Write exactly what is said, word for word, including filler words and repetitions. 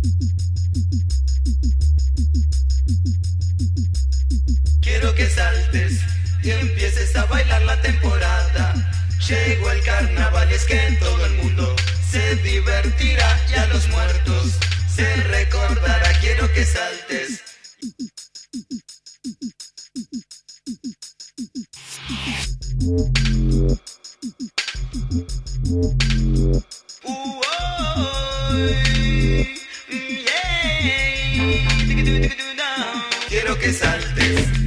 Quiero que saltes y empieces a bailar la temporada. Llegó el carnaval y es que en todo el mundo se divertirá y a los muertos se recordará. Quiero que saltes. Quiero que saltes